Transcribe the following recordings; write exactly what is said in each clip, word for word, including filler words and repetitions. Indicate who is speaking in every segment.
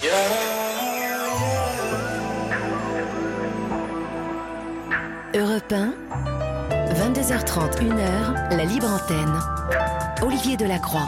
Speaker 1: Europe un, vingt-deux heures trente, une heure, la libre antenne. Olivier Delacroix.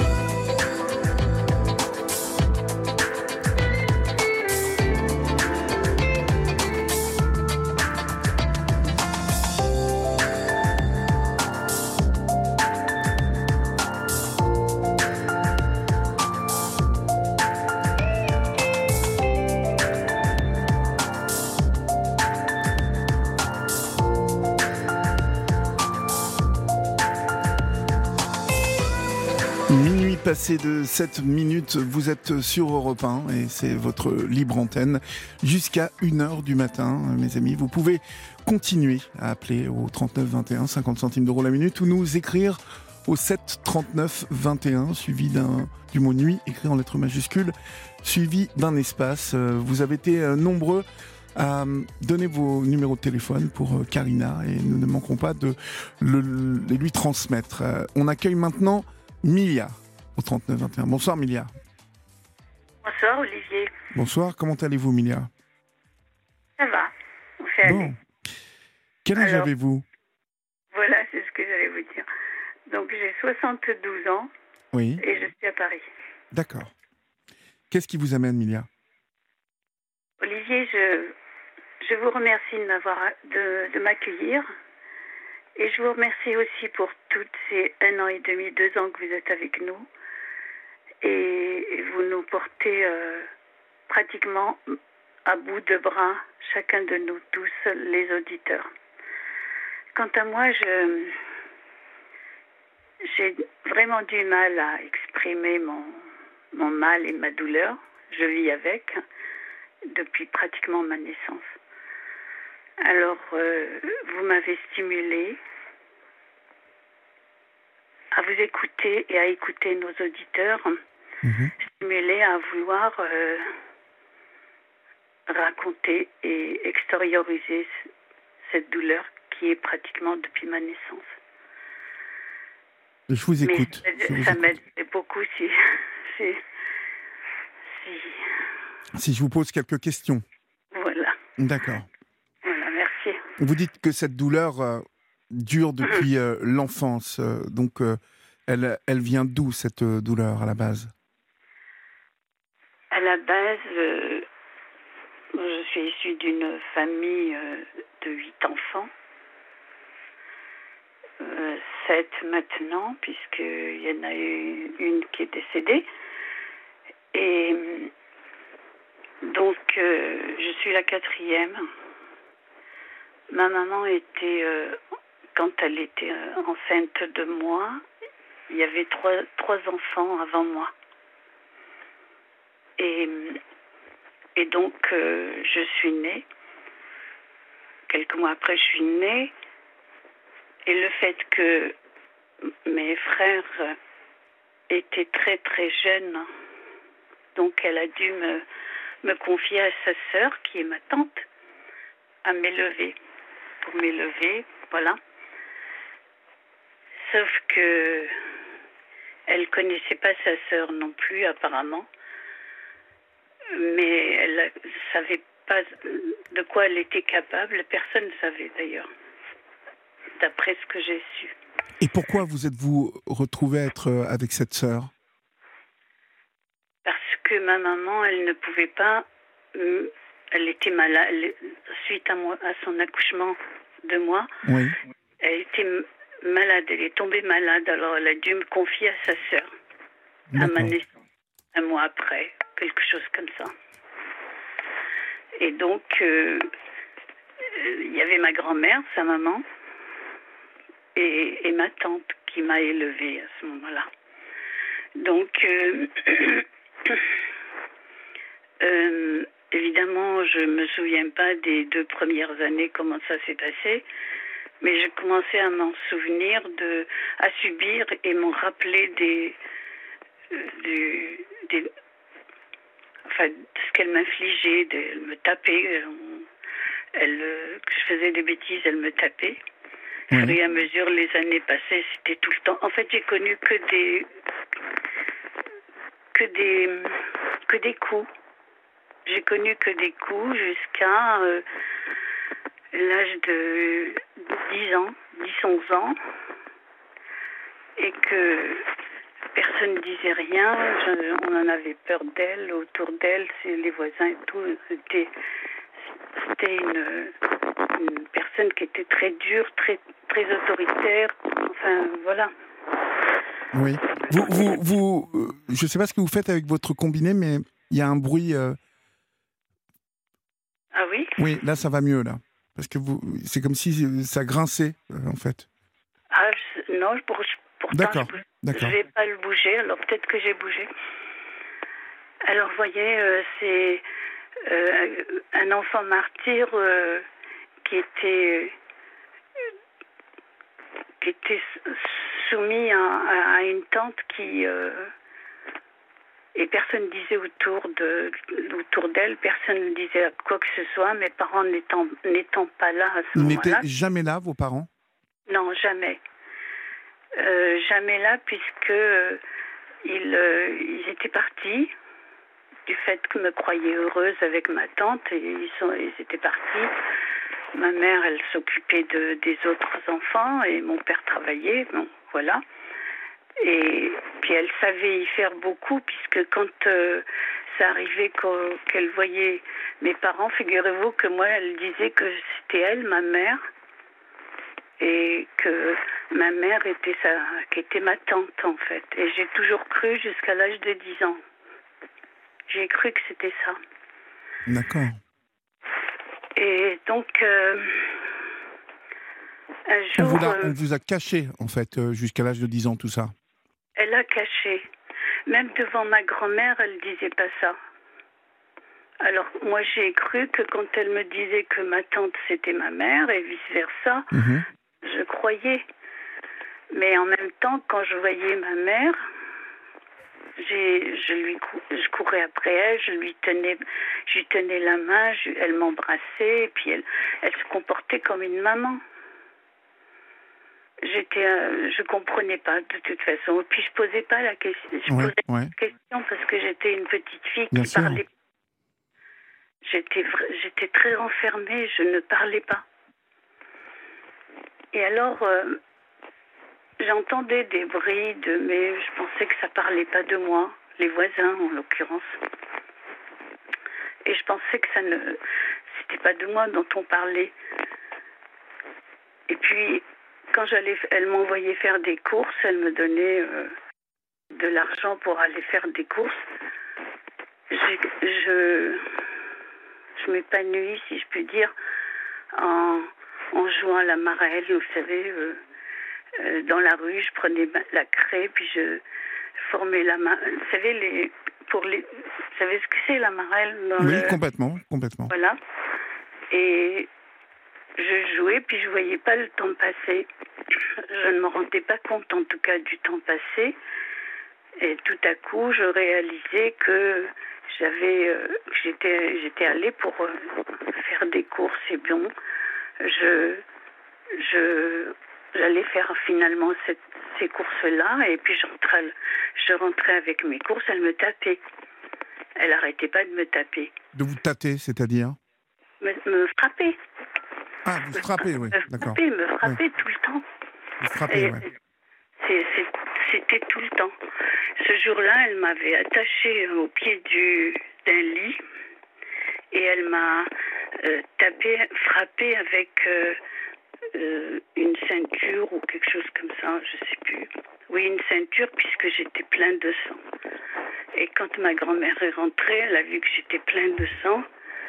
Speaker 2: Passé de sept minutes, vous êtes sur Europe un et c'est votre libre antenne jusqu'à une heure du matin, mes amis. Vous pouvez continuer à appeler au trente-neuf vingt et un, cinquante centimes d'euros la minute, ou nous écrire au sept trente-neuf vingt et un, suivi d'un, du mot nuit, écrit en lettres majuscules, suivi d'un espace. Vous avez été nombreux à donner vos numéros de téléphone pour Karina et nous ne manquerons pas de le, les lui transmettre. On accueille maintenant Milia au trente-neuf vingt et un. Bonsoir Milia.
Speaker 3: Bonsoir Olivier.
Speaker 2: Bonsoir, comment allez-vous Milia?
Speaker 3: Ça va, on fait
Speaker 2: bon.
Speaker 3: aller.
Speaker 2: Quel âge
Speaker 3: Alors,
Speaker 2: avez-vous?
Speaker 3: Voilà, c'est ce que j'allais vous dire. Donc j'ai soixante-douze ans
Speaker 2: oui.
Speaker 3: et je suis à Paris.
Speaker 2: D'accord. Qu'est-ce qui vous amène Milia?
Speaker 3: Olivier, je, je vous remercie de, m'avoir, de, de m'accueillir et je vous remercie aussi pour toutes ces un an et demi, deux ans que vous êtes avec nous. Et vous nous portez euh, pratiquement à bout de bras, chacun de nous tous, les auditeurs. Quant à moi, je, j'ai vraiment du mal à exprimer mon, mon mal et ma douleur. Je vis avec depuis pratiquement ma naissance. Alors, euh, vous m'avez stimulée à vous écouter et à écouter nos auditeurs, mmh. stimulée à vouloir euh, raconter et extérioriser c- cette douleur qui est pratiquement depuis ma naissance.
Speaker 2: Je vous écoute.
Speaker 3: Mais
Speaker 2: je vous
Speaker 3: ça
Speaker 2: écoute.
Speaker 3: m'aide beaucoup si, si, si...
Speaker 2: Si je vous pose quelques questions.
Speaker 3: Voilà.
Speaker 2: D'accord.
Speaker 3: Voilà, merci.
Speaker 2: Vous dites que cette douleur euh, dure depuis euh, l'enfance. Euh, donc, euh, elle, elle vient d'où, cette euh, douleur, à la base?
Speaker 3: À la base, euh, je suis issue d'une famille euh, de huit enfants. Euh, sept maintenant, puisqu'il y en a eu une qui est décédée. Et donc, euh, je suis la quatrième. Ma maman était, euh, quand elle était euh, enceinte de moi, il y avait trois, trois enfants avant moi. Et, et donc, euh, je suis née. Quelques mois après, je suis née. Et le fait que mes frères étaient très, très jeunes, donc elle a dû me, me confier à sa sœur, qui est ma tante, à m'élever. Pour m'élever, voilà. Sauf que elle connaissait pas sa sœur non plus, apparemment. Mais elle ne savait pas de quoi elle était capable. Personne ne savait d'ailleurs, d'après ce que j'ai su.
Speaker 2: Et pourquoi vous êtes-vous retrouvée être avec cette sœur?
Speaker 3: Parce que ma maman, elle ne pouvait pas... Elle était malade. Elle, suite à, moi, à son accouchement de moi,
Speaker 2: oui.
Speaker 3: Elle était malade. Elle est tombée malade. Alors, elle a dû me confier à sa sœur. À ma naissance. Un mois après. Quelque chose comme ça. Et donc, euh, il y avait ma grand-mère, sa maman, et, et ma tante qui m'a élevée à ce moment-là. Donc, euh, euh, évidemment, je ne me souviens pas des deux premières années, comment ça s'est passé, mais j'ai commencé à m'en souvenir, de, à subir et m'en rappeler des, des, des enfin, ce qu'elle m'infligeait, de, elle me tapait, elle, que je faisais des bêtises, elle me tapait. Au fur et à mesure, les années passaient, c'était tout le temps. En fait, j'ai connu que des, que des, que des coups. j'ai connu que des coups jusqu'à euh, l'âge de dix ans, dix onze ans, et que personne ne disait rien. Je, on en avait peur d'elle, autour d'elle, c'est les voisins et tout. C'était, c'était une, une personne qui était très dure, très, très autoritaire. Enfin, voilà.
Speaker 2: Oui. Vous, vous, vous, euh, je ne sais pas ce que vous faites avec votre combiné, mais il y a un bruit. Euh...
Speaker 3: Ah oui?
Speaker 2: Oui, là, ça va mieux, là. Parce que vous, c'est comme si ça grinçait, euh, en fait.
Speaker 3: Ah, je, non, pour, pourtant,
Speaker 2: D'accord,
Speaker 3: je ne vais pas le bouger, alors peut-être que j'ai bougé. Alors, vous voyez, euh, c'est euh, un enfant martyr euh, qui était, euh, qui était soumis à, à, à une tante qui... Euh, et personne ne disait autour, de, autour d'elle, personne ne disait quoi que ce soit, mes parents n'étant, n'étant pas là à ce
Speaker 2: Ils
Speaker 3: moment-là.
Speaker 2: n'étaient jamais là, vos parents?
Speaker 3: Non, jamais. Euh, jamais là, puisque euh, ils, euh, ils étaient partis du fait que me croyaient heureuse avec ma tante, et ils, sont, ils étaient partis. Ma mère, elle s'occupait de, des autres enfants, et mon père travaillait, bon, voilà. Et puis elle savait y faire beaucoup, puisque quand euh, ça arrivait qu'elle voyait mes parents, figurez-vous que moi, elle disait que c'était elle, ma mère, et que ma mère était, sa, qui était ma tante, en fait. Et j'ai toujours cru jusqu'à l'âge de dix ans. J'ai cru que c'était ça.
Speaker 2: D'accord.
Speaker 3: Et donc, euh, un jour...
Speaker 2: On vous, a,
Speaker 3: euh,
Speaker 2: on vous a caché, en fait, euh, jusqu'à l'âge de dix ans, tout ça.
Speaker 3: Elle a caché. Même devant ma grand-mère, elle ne disait pas ça. Alors, moi, j'ai cru que quand elle me disait que ma tante, c'était ma mère, et vice-versa,
Speaker 2: Mmh.
Speaker 3: je croyais. Mais en même temps, quand je voyais ma mère, j'ai, je, lui, je courais après elle, je lui tenais, je lui tenais la main, je, elle m'embrassait, et puis elle, elle se comportait comme une maman. J'étais, euh, je comprenais pas de toute façon. Et puis je posais pas la question. Je
Speaker 2: Ouais,
Speaker 3: posais
Speaker 2: ouais.
Speaker 3: la question parce que j'étais une petite fille
Speaker 2: Bien
Speaker 3: qui
Speaker 2: sûr.
Speaker 3: parlait. J'étais, j'étais très renfermée. Je ne parlais pas. Et alors, euh, j'entendais des bruits de, mais je pensais que ça parlait pas de moi, les voisins en l'occurrence. Et je pensais que ça ne, c'était pas de moi dont on parlait. Et puis, quand j'allais, elle m'envoyait faire des courses, elle me donnait euh, de l'argent pour aller faire des courses. J'ai, je, je m'épanouis, si je puis dire, en, en jouant à la marelle, vous savez, euh, euh, dans la rue, je prenais la craie, puis je formais la main. Vous savez, les, pour les, vous savez ce que c'est la marelle dans
Speaker 2: Oui,
Speaker 3: le...
Speaker 2: complètement, complètement.
Speaker 3: Voilà. Et je jouais, puis je voyais pas le temps passer. Je ne me rendais pas compte, en tout cas, du temps passé. Et tout à coup, je réalisais que j'avais, euh, j'étais, j'étais allée pour euh, faire des courses. Et bon, je, je, j'allais faire finalement cette, ces courses-là. Et puis je rentrais, je rentrais avec mes courses. Elle me tapait. Elle n'arrêtait pas de me taper.
Speaker 2: De vous tâter, c'est-à-dire?
Speaker 3: Me, me frapper.
Speaker 2: Ah, vous frappez, oui,
Speaker 3: Me
Speaker 2: d'accord.
Speaker 3: frapper, me frapper
Speaker 2: Oui.
Speaker 3: tout le temps.
Speaker 2: Vous frappez,
Speaker 3: Et
Speaker 2: oui.
Speaker 3: c'est, c'est, c'était tout le temps. Ce jour-là, elle m'avait attachée au pied du, d'un lit et elle m'a euh, tapé, frappé avec euh, euh, une ceinture ou quelque chose comme ça, je sais plus. Oui, une ceinture puisque j'étais plein de sang. Et quand ma grand-mère est rentrée, elle a vu que j'étais plein de sang.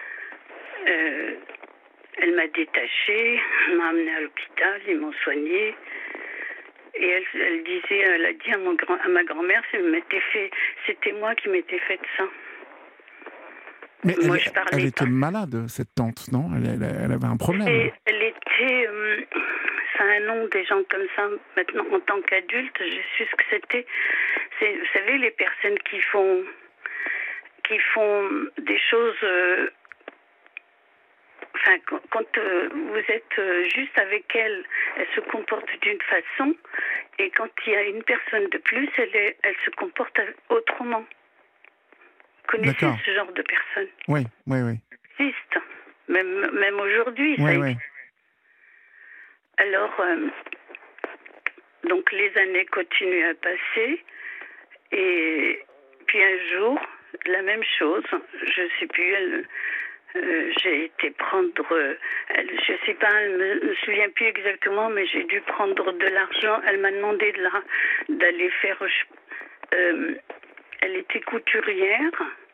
Speaker 3: Euh, elle m'a détachée, m'a amenée à l'hôpital, ils m'ont soignée. Et elle, elle disait, elle a dit à, mon grand, à ma grand-mère, fait, c'était moi qui m'étais fait ça.
Speaker 2: Mais
Speaker 3: moi,
Speaker 2: elle,
Speaker 3: je parlais
Speaker 2: elle était
Speaker 3: pas.
Speaker 2: malade, cette tante, non elle, elle, elle avait un problème.
Speaker 3: Et elle était, euh, ça a un nom, des gens comme ça. Maintenant, en tant qu'adulte, j'ai su ce que c'était. C'est, vous savez, les personnes qui font, qui font des choses. Euh, Enfin, quand, quand euh, vous êtes euh, juste avec elle, elle se comporte d'une façon, et quand il y a une personne de plus, elle, est, elle se comporte autrement. Vous connaissez
Speaker 2: D'accord.
Speaker 3: ce genre de personnes?
Speaker 2: Oui, oui, oui.
Speaker 3: Ça existe. Même, même aujourd'hui, ça
Speaker 2: Oui,
Speaker 3: existe.
Speaker 2: oui.
Speaker 3: Alors, euh, donc les années continuent à passer. Et puis un jour, la même chose. Je sais plus, elle... Euh, j'ai été prendre, euh, elle, je sais pas, elle me, me souviens plus exactement, mais j'ai dû prendre de l'argent. Elle m'a demandé de la, d'aller faire, euh, elle était couturière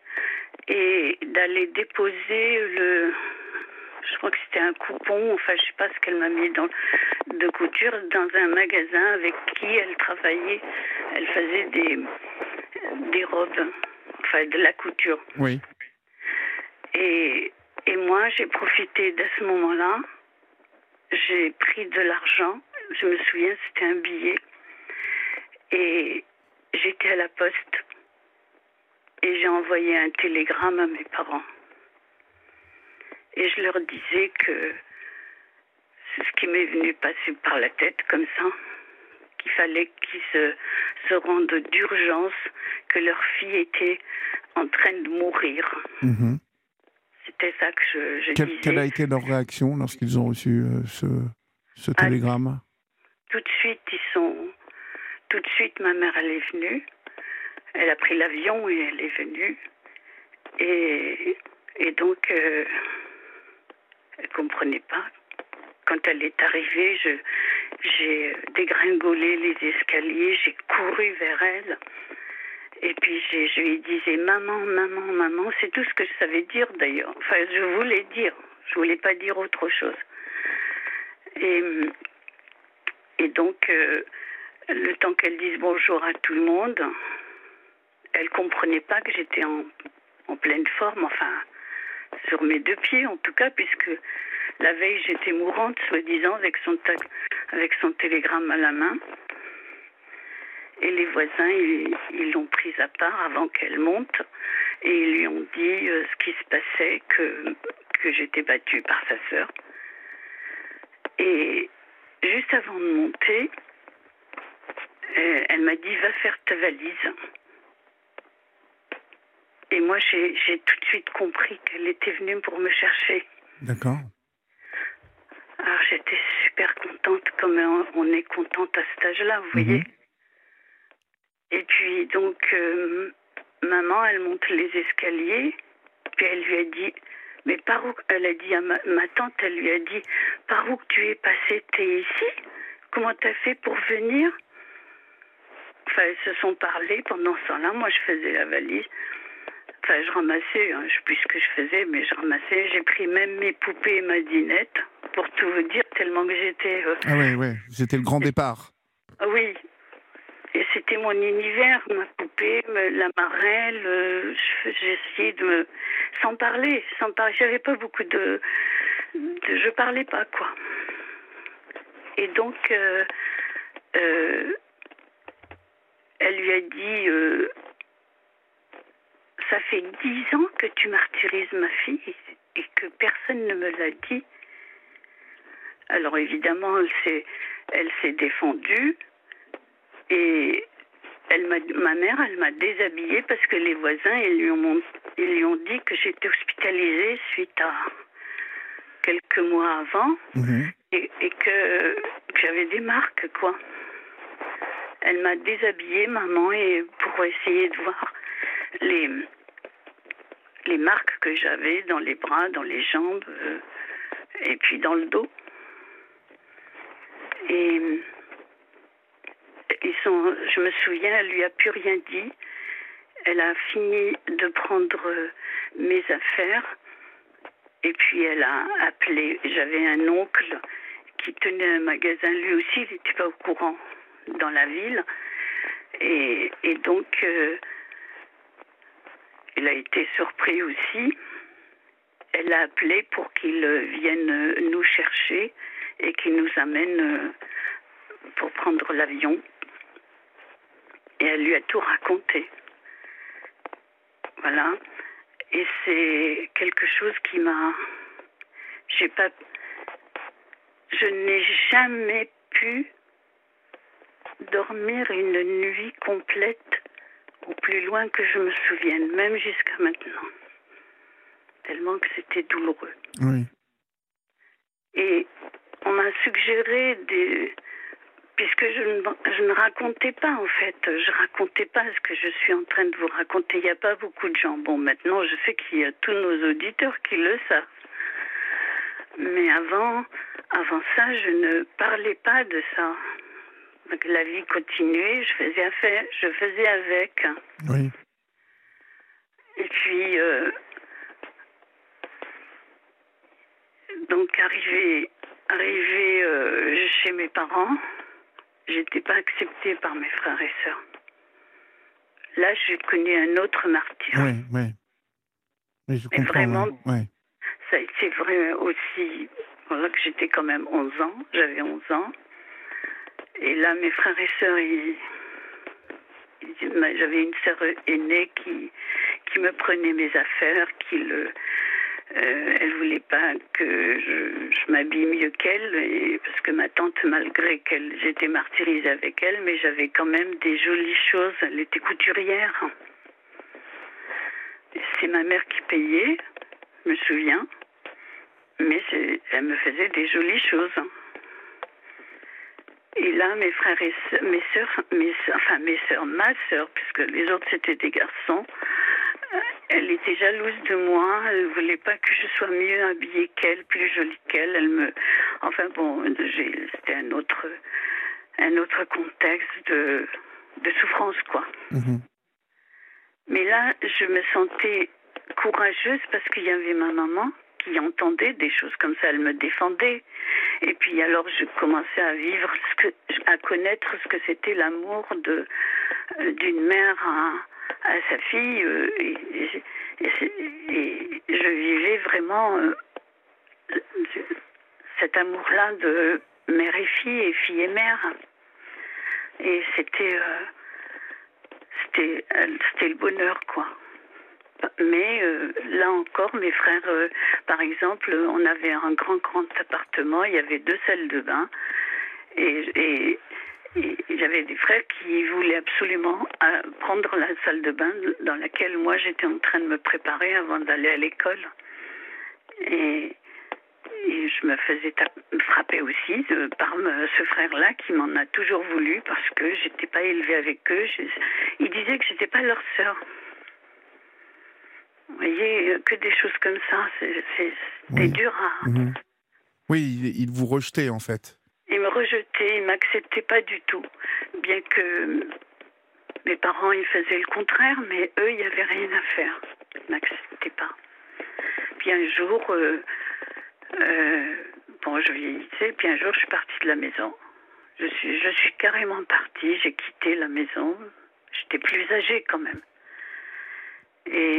Speaker 3: et d'aller déposer le, je crois que c'était un coupon, enfin je sais pas ce qu'elle m'a mis dans de couture dans un magasin avec qui elle travaillait. Elle faisait des des robes, enfin de la couture.
Speaker 2: Oui.
Speaker 3: Et, et moi, j'ai profité de ce moment-là. J'ai pris de l'argent. Je me souviens, c'était un billet. Et j'étais à la poste. Et j'ai envoyé un télégramme à mes parents. Et je leur disais que c'est ce qui m'est venu passer par la tête, comme ça, qu'il fallait qu'ils se, se rendent d'urgence, que leur fille était en train de mourir.
Speaker 2: Mmh.
Speaker 3: C'était ça que je, je
Speaker 2: Quelle,
Speaker 3: disais.
Speaker 2: quelle a été leur réaction lorsqu'ils ont reçu euh, ce, ce
Speaker 3: Ah,
Speaker 2: télégramme?
Speaker 3: Tout de suite, ils sont. Tout de suite, ma mère, elle est venue. Elle a pris l'avion et elle est venue. Et, et donc, euh, elle comprenait pas. Quand elle est arrivée, je, j'ai dégringolé les escaliers, j'ai couru vers elle. Et puis j'ai, je lui disais maman, maman, maman. C'est tout ce que je savais dire d'ailleurs. Enfin, je voulais dire. Je voulais pas dire autre chose. Et, et donc, euh, le temps qu'elle dise bonjour à tout le monde, elle comprenait pas que j'étais en, en pleine forme, enfin, sur mes deux pieds en tout cas, puisque la veille j'étais mourante, soi-disant, avec son, ta- avec son télégramme à la main. Et les voisins, ils, ils l'ont prise à part avant qu'elle monte et ils lui ont dit euh, ce qui se passait, que, que j'étais battue par sa sœur. Et juste avant de monter, euh, elle m'a dit « Va faire ta valise ». Et moi, j'ai, j'ai tout de suite compris qu'elle était venue pour me chercher.
Speaker 2: D'accord.
Speaker 3: Alors j'étais super contente, comme on, on est contente à cet âge-là, vous
Speaker 2: Mmh.
Speaker 3: voyez. Et puis donc, euh, maman, elle monte les escaliers, puis elle lui a dit, mais par où, elle a dit à ma, ma tante, elle lui a dit, par où que tu es passée, t'es ici? Comment t'as fait pour venir? Enfin, elles se sont parlé pendant ce temps-là, moi je faisais la valise. Enfin, je ramassais, hein, je sais plus ce que je faisais, mais je ramassais, j'ai pris même mes poupées et ma dinette, pour tout vous dire, tellement que j'étais... Euh...
Speaker 2: Ah ouais, ouais, c'était le grand départ.
Speaker 3: Oui. Et c'était mon univers, ma poupée, me, la marelle, euh, j'essayais de me... Sans parler, sans parler, j'avais pas beaucoup de... de je parlais pas, quoi. Et donc, euh, euh, elle lui a dit, euh, ça fait dix ans que tu martyrises ma fille et que personne ne me l'a dit. Alors évidemment, elle s'est, elle s'est défendue. Et elle m'a, ma mère, elle m'a déshabillée parce que les voisins, ils lui ont, ils lui ont dit que j'étais hospitalisée suite à quelques mois avant. Mmh. et, et que, que j'avais des marques, quoi. Elle m'a déshabillée, maman, et pour essayer de voir les, les marques que j'avais dans les bras, dans les jambes, euh, et puis dans le dos. Et... Ils sont, je me souviens, elle lui a plus rien dit. Elle a fini de prendre mes affaires et puis elle a appelé. J'avais un oncle qui tenait un magasin, lui aussi, il n'était pas au courant dans la ville. Et, et donc, euh, il a été surpris aussi. Elle a appelé pour qu'il vienne nous chercher et qu'il nous amène pour prendre l'avion. Et elle lui a tout raconté. Voilà. Et c'est quelque chose qui m'a... J'ai pas... Je n'ai jamais pu dormir une nuit complète au plus loin que je me souvienne, même jusqu'à maintenant. Tellement que c'était douloureux.
Speaker 2: Oui.
Speaker 3: Et on m'a suggéré des... Puisque je ne, je ne racontais pas, en fait. Je racontais pas ce que je suis en train de vous raconter. Il n'y a pas beaucoup de gens. Bon, maintenant, je sais qu'il y a tous nos auditeurs qui le savent. Mais avant, avant ça, je ne parlais pas de ça. Donc, la vie continuait, je faisais affaire, je faisais avec.
Speaker 2: Oui.
Speaker 3: Et puis, euh, donc, arrivé, arrivé euh, chez mes parents, j'étais pas acceptée par mes frères et sœurs. Là, j'ai connu un autre martyr.
Speaker 2: Oui, oui. Oui, je
Speaker 3: Mais
Speaker 2: comprends.
Speaker 3: vraiment,
Speaker 2: Oui.
Speaker 3: ça a été vrai aussi. Voilà que j'étais quand même onze ans, j'avais onze ans. Et là, mes frères et sœurs, ils, ils, j'avais une sœur aînée qui, qui me prenait mes affaires, qui le... Euh, elle voulait pas que je, je m'habille mieux qu'elle, et, parce que ma tante, malgré qu'elle, j'étais martyrisée avec elle, mais j'avais quand même des jolies choses. Elle était couturière. C'est ma mère qui payait, je me souviens, mais c'est, elle me faisait des jolies choses. Et là, mes frères et sœurs, mes sœurs, mes, enfin mes sœurs, ma sœur, puisque les autres c'était des garçons, elle était jalouse de moi, elle voulait pas que je sois mieux habillée qu'elle, plus jolie qu'elle. Elle me, enfin bon, j'ai, c'était un autre, un autre contexte de, de souffrance, quoi.
Speaker 2: Mm-hmm.
Speaker 3: Mais là, je me sentais courageuse parce qu'il y avait ma maman qui entendait des choses comme ça, elle me défendait. Et puis alors, je commençais à vivre, ce que, à connaître ce que c'était l'amour de, d'une mère à à sa fille, euh, et, et, et, et je vivais vraiment euh, cet amour-là de mère et fille, et fille et mère. Et c'était, euh, c'était, euh, c'était le bonheur, quoi. Mais euh, là encore, mes frères, euh, par exemple, on avait un grand, grand appartement, il y avait deux salles de bain, et... et Et j'avais des frères qui voulaient absolument euh, prendre la salle de bain dans laquelle moi j'étais en train de me préparer avant d'aller à l'école. Et, et je me faisais frapper aussi de, par me, ce frère-là qui m'en a toujours voulu parce que j'étais pas élevée avec eux. Je, ils disaient que j'étais pas leur sœur. Vous voyez, que des choses comme ça, c'est, c'est, c'était
Speaker 2: oui.
Speaker 3: dur à...
Speaker 2: Mmh. Oui, il, il vous rejetait en fait.
Speaker 3: Il me rejetait, il ne m'acceptait pas du tout. Bien que mes parents, ils faisaient le contraire, mais eux, il n'y avait rien à faire. Ils ne m'acceptaient pas. Puis un jour, euh, euh, bon, je vieillissais, puis un jour, je suis partie de la maison. Je suis, je suis carrément partie, j'ai quitté la maison. J'étais plus âgée quand même. Et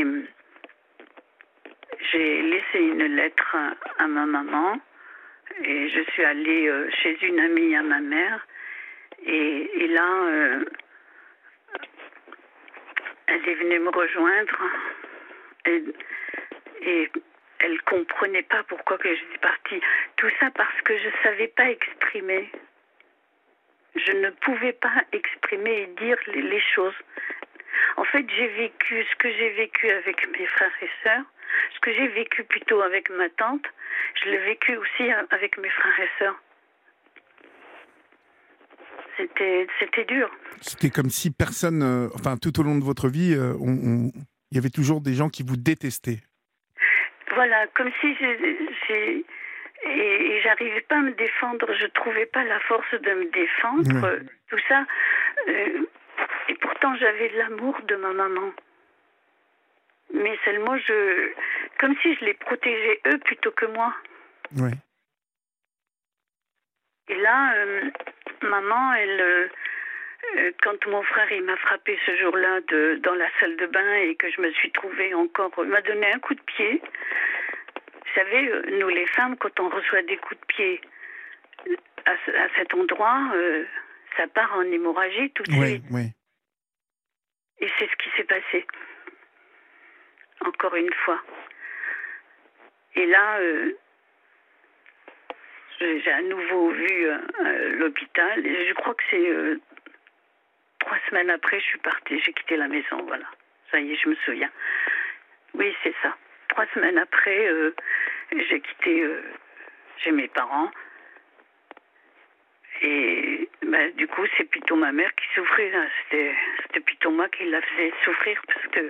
Speaker 3: j'ai laissé une lettre à, à ma maman. Et je suis allée euh, chez une amie à ma mère. Et, et là, euh, elle est venue me rejoindre. Et, et elle ne comprenait pas pourquoi que j'étais partie. Tout ça parce que je ne savais pas exprimer. Je ne pouvais pas exprimer et dire les, les choses. En fait, j'ai vécu ce que j'ai vécu avec mes frères et sœurs, ce que j'ai vécu plutôt avec ma tante, je l'ai vécu aussi avec mes frères et sœurs. C'était, c'était dur.
Speaker 2: C'était comme si personne, euh, enfin tout au long de votre vie, euh, on, on, il y avait toujours des gens qui vous détestaient.
Speaker 3: Voilà, comme si j'ai, j'ai et, et j'arrivais pas à me défendre, je trouvais pas la force de me défendre, ouais. Tout ça. Euh, et pourtant j'avais de l'amour de ma maman. Mais seulement je, comme si je les protégeais eux plutôt que moi.
Speaker 2: Oui.
Speaker 3: Et là, euh, maman, elle, euh, quand mon frère il m'a frappé ce jour-là de, dans la salle de bain et que je me suis trouvée encore, il m'a donné un coup de pied. Vous savez, nous les femmes, quand on reçoit des coups de pied à, à cet endroit, euh, ça part en hémorragie tout de suite.
Speaker 2: Oui, oui.
Speaker 3: Et c'est ce qui s'est passé. Encore une fois. Et là, euh, j'ai à nouveau vu euh, l'hôpital. Et je crois que c'est euh, trois semaines après, je suis partie, j'ai quitté la maison, voilà. Ça y est, je me souviens. Oui, c'est ça. Trois semaines après, euh, j'ai quitté euh, chez mes parents. Et bah, du coup, c'est plutôt ma mère qui souffrait. Là. C'était, c'était plutôt moi qui la faisais souffrir parce que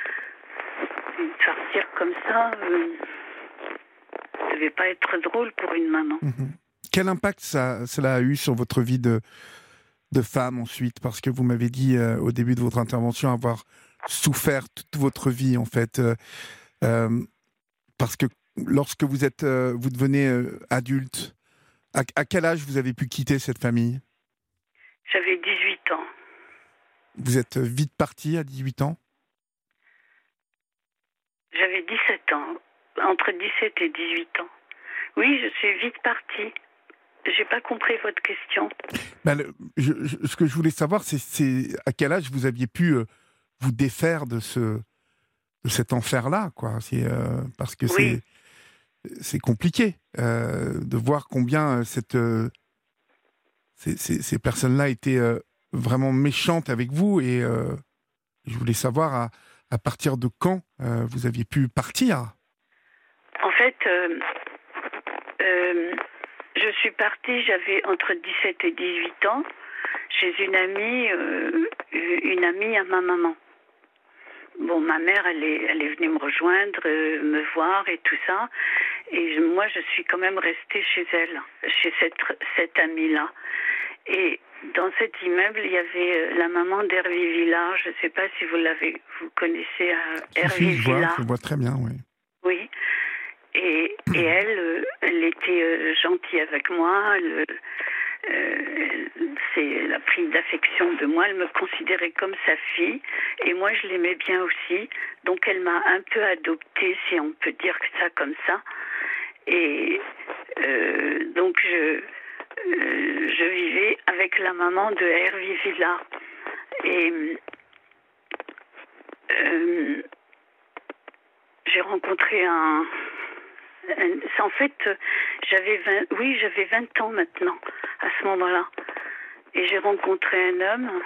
Speaker 3: sortir comme ça, euh, ça devait pas être drôle pour une maman.
Speaker 2: Mmh. Quel impact ça, cela a eu sur votre vie de, de femme ensuite? Parce que vous m'avez dit euh, au début de votre intervention avoir souffert toute votre vie en fait. Euh, euh, parce que lorsque vous êtes, euh, vous devenez euh, adulte, à, à quel âge vous avez pu quitter cette famille?
Speaker 3: J'avais dix-huit ans.
Speaker 2: Vous êtes vite parti à dix-huit ans?
Speaker 3: J'avais dix-sept ans, entre dix-sept et dix-huit ans. Oui, je suis vite partie. J'ai pas compris votre question.
Speaker 2: Ben, le, je, je, ce que je voulais savoir, c'est, c'est à quel âge vous aviez pu euh, vous défaire de ce, de cet enfer-là, quoi. C'est euh, parce que
Speaker 3: Oui.
Speaker 2: c'est, c'est compliqué euh, de voir combien euh, cette, euh, ces, ces, ces personnes-là étaient euh, vraiment méchantes avec vous. Et euh, je voulais savoir à, à partir de quand euh, vous aviez pu partir.
Speaker 3: En fait, euh, euh, je suis partie, j'avais entre dix-sept et dix-huit ans, chez une amie, euh, une amie à ma maman. Bon, ma mère, elle est, elle est venue me rejoindre, euh, me voir et tout ça. Et je, moi, je suis quand même restée chez elle, chez cette, cette amie-là. Et dans cet immeuble, il y avait la maman d'Hervé Villard. Je ne sais pas si vous l'avez, vous connaissez euh, Hervé
Speaker 2: Si, si, je vois,
Speaker 3: Villard.
Speaker 2: je vois très bien, oui.
Speaker 3: Oui. Et, et elle, euh, elle était euh, gentille avec moi. Elle, euh, c'est, elle a pris d'affection de moi. Elle me considérait comme sa fille. Et moi, je l'aimais bien aussi. Donc, elle m'a un peu adoptée, si on peut dire ça comme ça. Et euh, donc, je, euh, je vivais avec la maman de Hervé Villard. Et euh, j'ai rencontré un... En fait, j'avais vingt, oui, j'avais vingt ans maintenant, à ce moment-là. Et j'ai rencontré un homme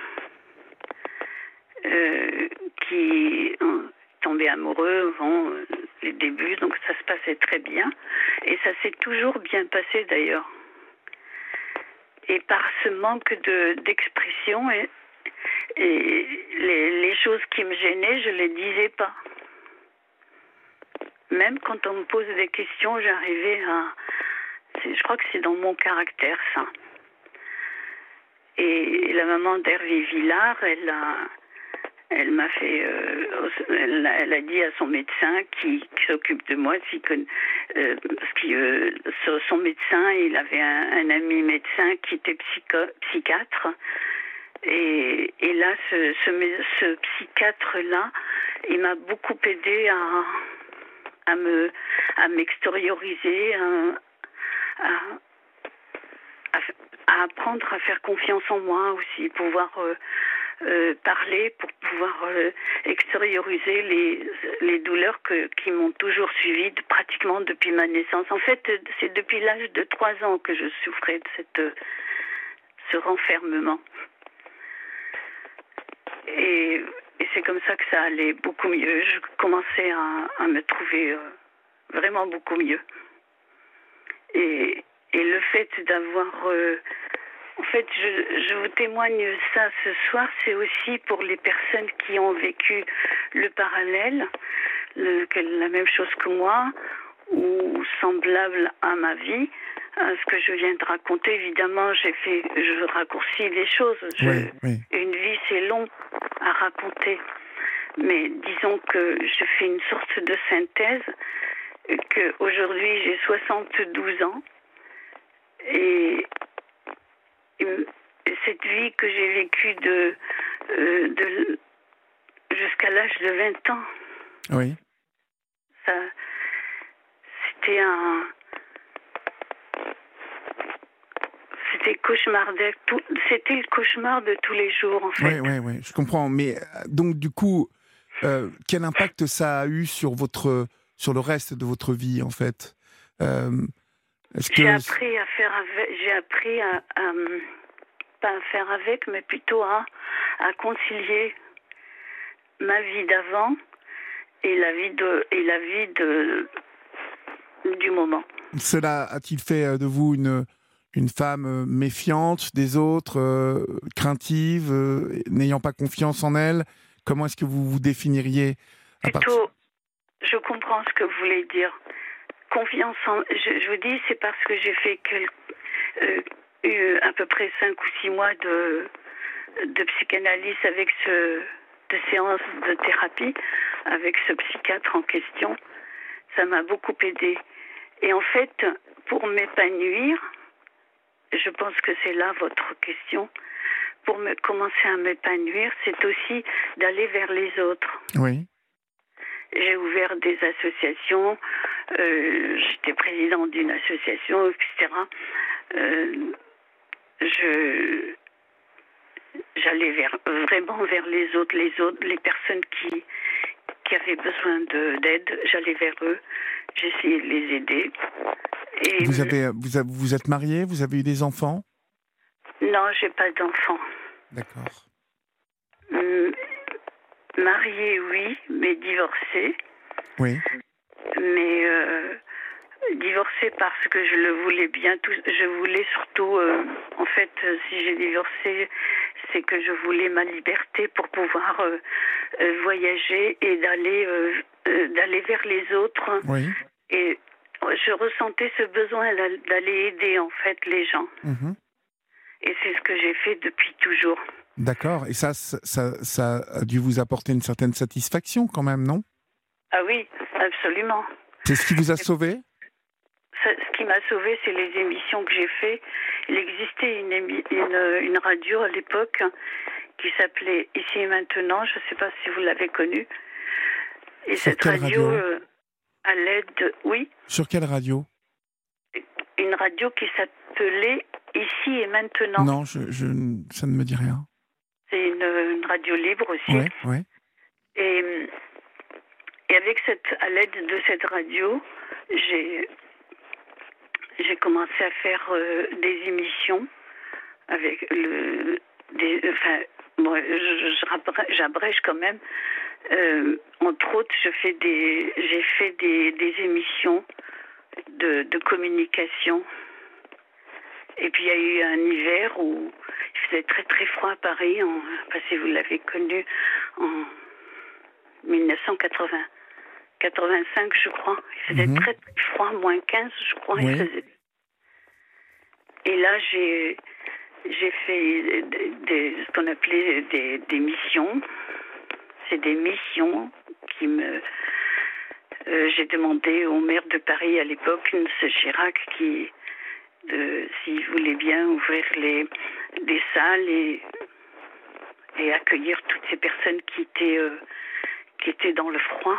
Speaker 3: euh, qui euh, tombait amoureux, bon, les débuts, donc ça se passait très bien. Et ça s'est toujours bien passé d'ailleurs. Et par ce manque de, d'expression, et, et les, les choses qui me gênaient, je ne les disais pas. Même quand on me pose des questions, j'arrivais à... C'est, je crois que c'est dans mon caractère, ça. Et la maman d'Hervé Villard, elle a, elle m'a fait... Euh, elle, a, elle a dit à son médecin qui, qui s'occupe de moi, si, euh, parce que euh, son médecin, il avait un, un ami médecin qui était psycho, psychiatre. Et, et là, ce, ce, ce psychiatre-là, il m'a beaucoup aidé à... à me à m'extérioriser, à, à, à, à apprendre à faire confiance en moi aussi, pouvoir euh, euh, parler, pour pouvoir euh, extérioriser les, les douleurs que, qui m'ont toujours suivie de, pratiquement depuis ma naissance. En fait, c'est depuis l'âge de trois ans que je souffrais de cette, ce renfermement. Et Et c'est comme ça que ça allait beaucoup mieux. Je commençais à, à me trouver euh, vraiment beaucoup mieux. Et, et le fait d'avoir... Euh, en fait, je, je vous témoigne ça ce soir, c'est aussi pour les personnes qui ont vécu le parallèle, le, la même chose que moi, ou semblable à ma vie, à ce que je viens de raconter. Évidemment, j'ai fait, je raccourcis les choses. Je,
Speaker 2: oui, oui.
Speaker 3: Une vie, c'est long à raconter. Mais disons que je fais une sorte de synthèse, qu'aujourd'hui, j'ai soixante-douze ans. Et, et cette vie que j'ai vécue de, euh, de, jusqu'à l'âge de vingt ans,
Speaker 2: oui.
Speaker 3: ça, c'était un... C'était cauchemardesque. C'était le cauchemar de tous les jours, en fait.
Speaker 2: Oui, oui, oui, je comprends. Mais donc, du coup, euh, quel impact ça a eu sur votre, sur le reste de votre vie, en fait euh, est-ce que...
Speaker 3: J'ai appris à faire avec, j'ai appris à, à, pas à faire avec, mais plutôt à, à concilier ma vie d'avant et la vie de et la vie de du moment.
Speaker 2: Cela a-t-il fait de vous une une femme méfiante des autres, euh, craintive, euh, n'ayant pas confiance en elle? Comment est-ce que vous vous définiriez à
Speaker 3: Plutôt,
Speaker 2: part...
Speaker 3: je comprends ce que vous voulez dire. Confiance en, je, je vous dis, c'est parce que j'ai fait quel, euh, eu à peu près cinq ou six mois de de psychanalyse avec ce de séances de thérapie avec ce psychiatre en question. Ça m'a beaucoup aidé. Et en fait, pour m'épanouir, je pense que c'est là votre question. Pour me, commencer à m'épanouir, c'est aussi d'aller vers les autres.
Speaker 2: Oui.
Speaker 3: J'ai ouvert des associations, euh, j'étais présidente d'une association, et cetera. Euh, je, j'allais vers, vraiment vers les autres, les autres, les personnes qui, qui avaient besoin de, d'aide, j'allais vers eux, j'essayais de les aider. Et
Speaker 2: vous, avez, vous, avez, vous êtes mariée, vous avez eu des enfants?
Speaker 3: Non, j'ai pas d'enfants.
Speaker 2: D'accord.
Speaker 3: Hum, mariée, oui, mais divorcée.
Speaker 2: Oui.
Speaker 3: Mais euh, divorcée parce que je le voulais bien. Tout, je voulais surtout, euh, en fait, euh, si j'ai divorcé, c'est que je voulais ma liberté pour pouvoir euh, euh, voyager et d'aller euh, euh, d'aller vers les autres.
Speaker 2: Oui.
Speaker 3: Et je ressentais ce besoin d'aller aider, en fait, les gens.
Speaker 2: Mmh.
Speaker 3: Et c'est ce que j'ai fait depuis toujours.
Speaker 2: D'accord. Et ça, ça, ça a dû vous apporter une certaine satisfaction quand même, non?
Speaker 3: Ah oui, absolument.
Speaker 2: C'est ce qui vous a sauvé?
Speaker 3: Ça, ce qui m'a sauvé, c'est les émissions que j'ai faites. Il existait une, émi- une, une radio à l'époque qui s'appelait Ici et Maintenant. Je ne sais pas si vous l'avez connue. Et
Speaker 2: Sur
Speaker 3: cette
Speaker 2: quelle
Speaker 3: radio,
Speaker 2: radio
Speaker 3: euh, à l'aide de... Oui.
Speaker 2: Sur quelle radio?
Speaker 3: Une radio qui s'appelait Ici et Maintenant.
Speaker 2: Non, je, je, ça ne me dit rien.
Speaker 3: C'est une, une radio libre aussi.
Speaker 2: Oui, oui.
Speaker 3: Et, et avec cette, à l'aide de cette radio, j'ai, j'ai commencé à faire euh, des émissions avec le, des, enfin, bon, je, je, j'abrège, j'abrège quand même. Euh, entre autres, je fais des, j'ai fait des, des émissions de, de communication. Et puis il y a eu un hiver où il faisait très très froid à Paris, en, parce que vous l'avez connu en dix-neuf cent quatre-vingts, quatre-vingt-cinq je crois. Il faisait mmh. très très froid, moins quinze je crois.
Speaker 2: Oui.
Speaker 3: Il faisait... Et là j'ai, j'ai fait des, des, ce qu'on appelait des, des missions. C'est des missions qui me... Euh, j'ai demandé au maire de Paris à l'époque, M. Chirac, qui... De, s'il voulait bien ouvrir les, des salles et, et accueillir toutes ces personnes qui étaient, euh, qui étaient dans le froid.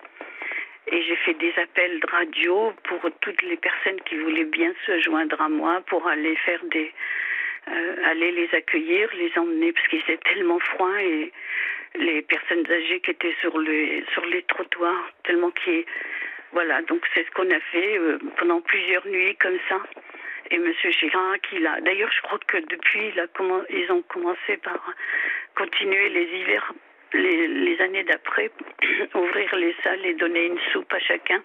Speaker 3: Et j'ai fait des appels de radio pour toutes les personnes qui voulaient bien se joindre à moi pour aller faire des, euh, aller les accueillir, les emmener parce qu'il faisait tellement froid et les personnes âgées qui étaient sur les, sur les trottoirs, tellement qui, voilà. Donc c'est ce qu'on a fait euh, pendant plusieurs nuits comme ça. Et M. Chirac, il a... D'ailleurs, je crois que depuis, il a comm... ils ont commencé par continuer les hivers, les, les années d'après, ouvrir les salles et donner une soupe à chacun.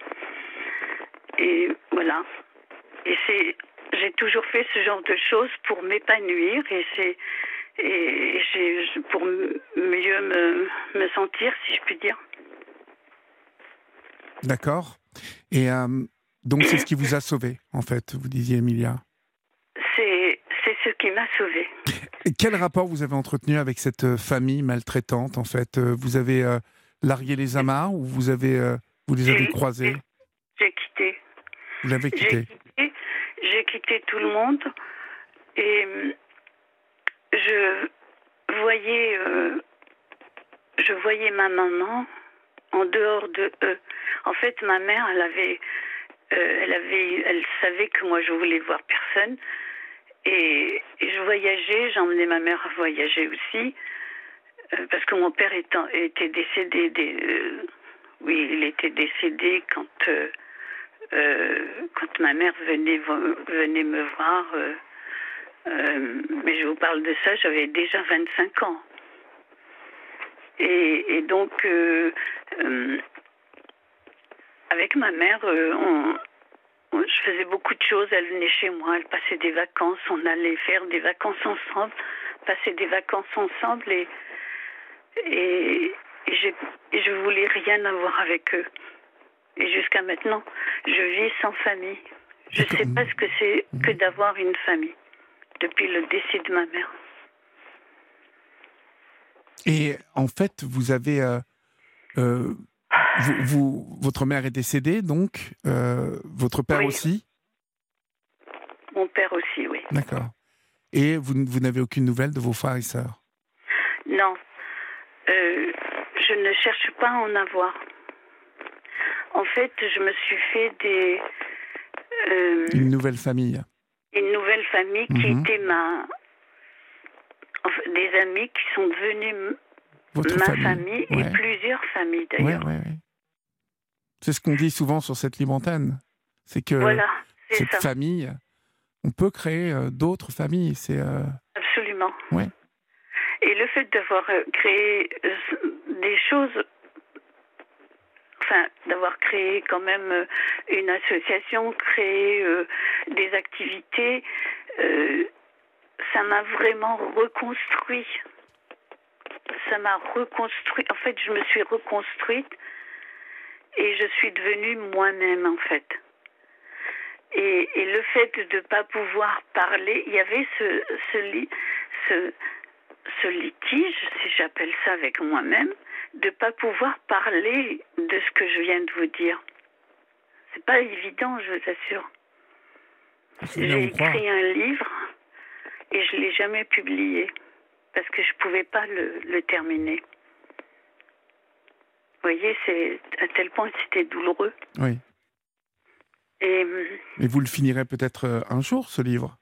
Speaker 3: Et voilà. Et c'est... J'ai toujours fait ce genre de choses pour m'épanouir et c'est... Et j'ai... pour mieux me... me sentir, si je puis dire.
Speaker 2: D'accord. Et... Euh... Donc c'est ce qui vous a sauvé, en fait, vous disiez, Emilia.
Speaker 3: C'est, c'est ce qui m'a sauvée.
Speaker 2: Et quel rapport vous avez entretenu avec cette famille maltraitante, en fait? Vous avez euh, largué les amarres ou vous, avez, euh, vous les avez
Speaker 3: j'ai,
Speaker 2: croisés?
Speaker 3: J'ai quitté.
Speaker 2: Vous l'avez quitté.
Speaker 3: J'ai quitté, j'ai quitté tout le monde et je voyais, euh, je voyais ma maman en dehors de eux. En fait, ma mère, elle avait... Euh, elle avait, elle savait que moi je voulais voir personne et, et je voyageais, j'emmenais ma mère à voyager aussi euh, parce que mon père étant, était décédé, des, euh, oui il était décédé quand euh, euh, quand ma mère venait venait me voir euh, Euh, mais je vous parle de ça, j'avais déjà vingt-cinq ans. Et, et donc, euh, euh, avec ma mère, euh, on, on, je faisais beaucoup de choses. Elle venait chez moi, elle passait des vacances, on allait faire des vacances ensemble, passer des vacances ensemble. Et, et, et, je, et je voulais rien avoir avec eux. Et jusqu'à maintenant, je vis sans famille. Je ne sais pas ce que c'est que d'avoir une famille depuis le décès de ma mère.
Speaker 2: Et en fait, vous avez... Euh, euh, vous, vous, votre mère est décédée, donc euh, votre père
Speaker 3: Oui.
Speaker 2: aussi?
Speaker 3: Mon père aussi, oui.
Speaker 2: D'accord. Et vous, vous n'avez aucune nouvelle de vos frères et sœurs?
Speaker 3: Non. Euh, je ne cherche pas à en avoir. En fait, je me suis fait des... Euh,
Speaker 2: une nouvelle famille.
Speaker 3: Une nouvelle famille qui
Speaker 2: mmh.
Speaker 3: était ma... Enfin, des amis qui sont devenus
Speaker 2: Votre
Speaker 3: ma
Speaker 2: famille,
Speaker 3: famille
Speaker 2: ouais.
Speaker 3: Et plusieurs familles d'ailleurs.
Speaker 2: Ouais, ouais, ouais. C'est ce qu'on dit souvent sur cette libre antenne. C'est que
Speaker 3: voilà, c'est
Speaker 2: cette
Speaker 3: ça.
Speaker 2: famille, on peut créer euh, d'autres familles. C'est, euh...
Speaker 3: Absolument.
Speaker 2: Ouais.
Speaker 3: Et le fait d'avoir créé euh, des choses... Enfin, d'avoir créé quand même une association, créé euh, des activités, euh, ça m'a vraiment reconstruit. Ça m'a reconstruit. En fait, je me suis reconstruite et je suis devenue moi-même, en fait. Et, et le fait de ne pas pouvoir parler, il y avait ce, ce, ce, ce litige, si j'appelle ça, avec moi-même, de ne pas pouvoir parler de ce que je viens de vous dire. C'est pas évident, je vous assure. J'ai écrit un livre et je ne l'ai jamais publié parce que je ne pouvais pas le, le terminer. Vous voyez, c'est à tel point que c'était douloureux.
Speaker 2: Oui.
Speaker 3: Et,
Speaker 2: Mais vous le finirez peut-être un jour, ce livre?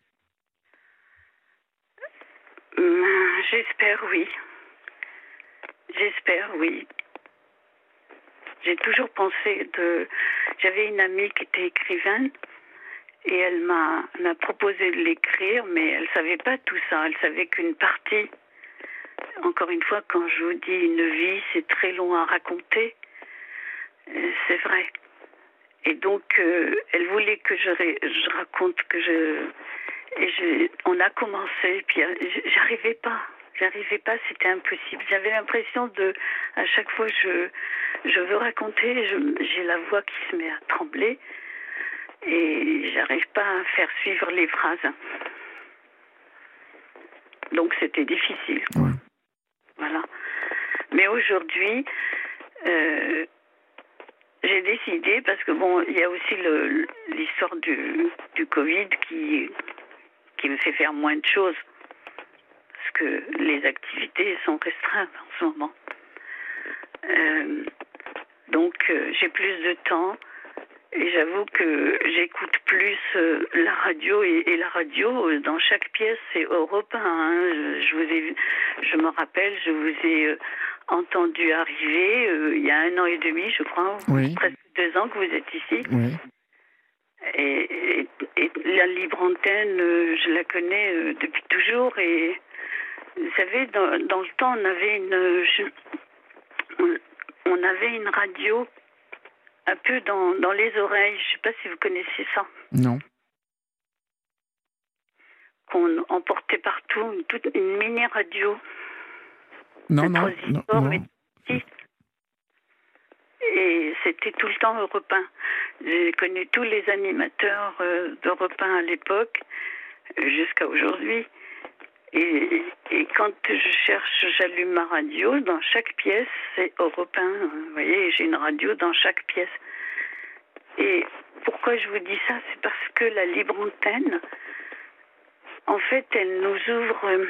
Speaker 3: J'espère, oui. J'espère, oui. J'ai toujours pensé de... J'avais une amie qui était écrivaine et elle m'a, m'a proposé de l'écrire, mais elle ne savait pas tout ça. Elle savait qu'une partie... Encore une fois, quand je vous dis une vie, c'est très long à raconter. C'est vrai. Et donc, euh, elle voulait que je, je raconte, que je... Et je, on a commencé, et puis j'arrivais pas. J'arrivais pas, c'était impossible. J'avais l'impression de, à chaque fois, je, je veux raconter, je, j'ai la voix qui se met à trembler et j'arrive pas à faire suivre les phrases. Donc c'était difficile. Quoi.
Speaker 2: Oui.
Speaker 3: Voilà. Mais aujourd'hui, euh, j'ai décidé, parce que bon, il y a aussi le, l'histoire du, du Covid qui, qui me fait faire moins de choses. Parce que les activités sont restreintes en ce moment. Euh, donc euh, j'ai plus de temps et j'avoue que j'écoute plus euh, la radio et, et la radio euh, dans chaque pièce c'est Europe un. Hein. Je, je vous ai, je me rappelle, je vous ai euh, entendu arriver euh, il y a un an et demi, je crois,
Speaker 2: oui.
Speaker 3: presque deux ans que vous êtes ici.
Speaker 2: Oui.
Speaker 3: Et, et, et la libre antenne, euh, je la connais euh, depuis toujours et vous savez, dans, dans le temps, on avait une, je, on, on avait une radio un peu dans, dans les oreilles. Je ne sais pas si vous connaissez ça.
Speaker 2: Non.
Speaker 3: Qu'on emportait partout, une, toute, une mini-radio.
Speaker 2: Non,
Speaker 3: un
Speaker 2: non, non, non.
Speaker 3: Mais petit. Et c'était tout le temps Europe un. J'ai connu tous les animateurs euh, d'Europe un à l'époque, jusqu'à aujourd'hui. Et, et quand je cherche, j'allume ma radio, dans chaque pièce, c'est Europe un. Vous voyez, j'ai une radio dans chaque pièce. Et pourquoi je vous dis ça? C'est parce que la libre antenne, en fait, elle nous ouvre,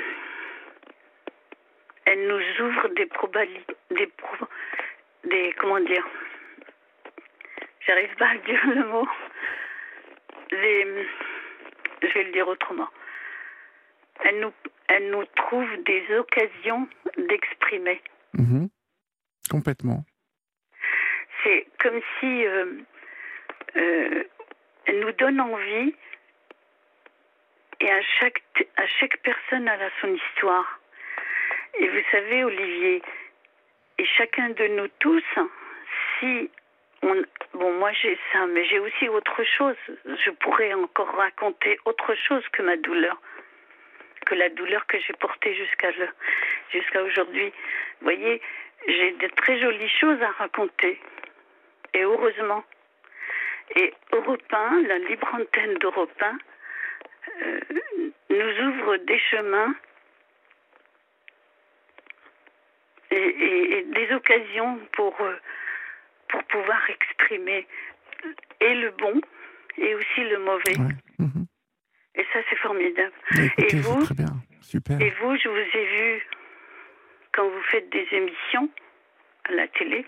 Speaker 3: elle nous ouvre des probabilités, des, pro, des, comment dire, j'arrive pas à dire le mot, des, je vais le dire autrement. Elle nous, elle nous trouve des occasions d'exprimer.
Speaker 2: Mmh. Complètement.
Speaker 3: C'est comme si euh, euh, elle nous donne envie et à chaque, à chaque personne elle a son histoire. Et vous savez, Olivier, et chacun de nous tous, si on, bon, moi j'ai ça, mais j'ai aussi autre chose. Je pourrais encore raconter autre chose que ma douleur, que la douleur que j'ai portée jusqu'à le, jusqu'à aujourd'hui. Vous voyez, j'ai de très jolies choses à raconter, et heureusement. Et Europe un, la libre antenne d'Europe un, euh, nous ouvre des chemins et, et, et des occasions pour, euh, pour pouvoir exprimer et le bon et aussi le mauvais.
Speaker 2: Ouais. Mmh.
Speaker 3: Et ça, c'est formidable.
Speaker 2: Écoutez,
Speaker 3: et vous,
Speaker 2: très bien. Super.
Speaker 3: Et vous, je vous ai vu quand vous faites des émissions à la télé.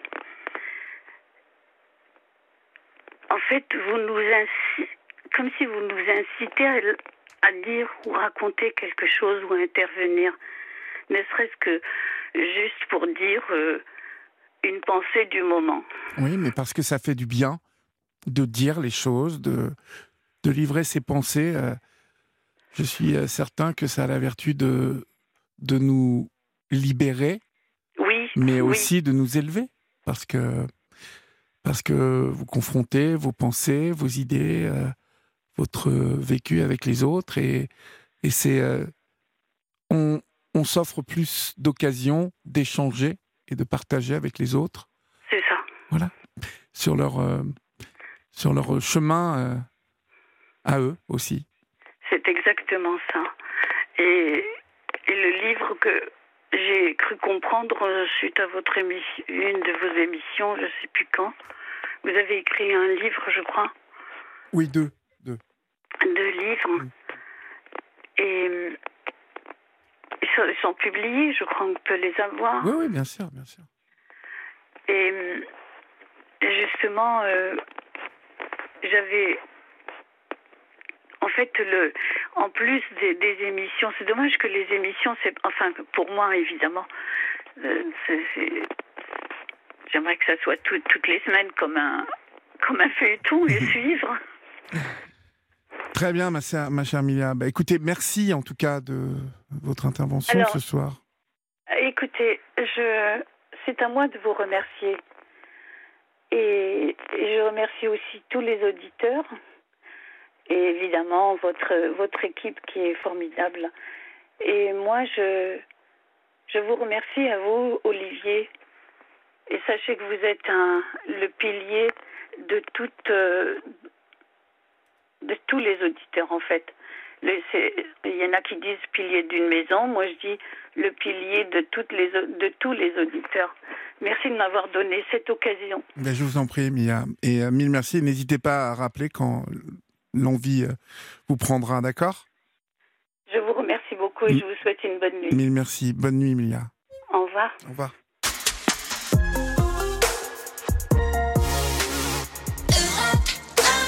Speaker 3: En fait, vous nous incitez, comme si vous nous incitez à, à dire ou raconter quelque chose ou à intervenir, ne serait-ce que juste pour dire euh, une pensée du moment.
Speaker 2: Oui, mais parce que ça fait du bien de dire les choses, de, de livrer ses pensées. Euh, je suis euh, certain que ça a la vertu de, de nous libérer,
Speaker 3: oui,
Speaker 2: mais
Speaker 3: oui.
Speaker 2: aussi de nous élever, parce que Parce que vous confrontez vos pensées, vos idées, euh, votre vécu avec les autres, et, et c'est, euh, on, on s'offre plus d'occasions d'échanger et de partager avec les autres.
Speaker 3: C'est ça.
Speaker 2: Voilà, sur leur, euh, sur leur chemin euh, à eux aussi.
Speaker 3: C'est exactement ça. Et, et le livre que j'ai cru comprendre suite à votre émission, une de vos émissions, je ne sais plus quand. Vous avez écrit un livre, je crois.
Speaker 2: Oui, deux. Deux,
Speaker 3: deux livres.
Speaker 2: Oui.
Speaker 3: Et ils sont, ils sont publiés, je crois qu'on peut les avoir.
Speaker 2: Oui, oui, bien sûr, bien sûr.
Speaker 3: Et justement, euh, j'avais... En fait, le, en plus des, des émissions, c'est dommage que les émissions, c'est, enfin pour moi évidemment, euh, c'est, c'est, j'aimerais que ça soit tout, toutes les semaines comme un, comme un feuilleton et suivre.
Speaker 2: Très bien, ma chère, ma chère Milia. Bah, écoutez, merci en tout cas de votre intervention
Speaker 3: Alors,
Speaker 2: ce soir.
Speaker 3: Écoutez, je, c'est à moi de vous remercier. Et, et je remercie aussi tous les auditeurs. Et évidemment, votre, votre équipe qui est formidable. Et moi, je, je vous remercie à vous, Olivier. Et sachez que vous êtes un, le pilier de, toute, euh, de tous les auditeurs, en fait. Le, c'est, il y en a qui disent pilier d'une maison. Moi, je dis le pilier de, toutes les, de tous les auditeurs. Merci de m'avoir donné cette occasion.
Speaker 2: Ben, je vous en prie, Mia. Et euh, mille merci. N'hésitez pas à rappeler quand l'envie euh, vous prendra, d'accord ?
Speaker 3: Je vous remercie beaucoup et je vous souhaite une bonne nuit.
Speaker 2: Mille merci. Bonne nuit, Mia.
Speaker 3: Au revoir.
Speaker 2: Au revoir.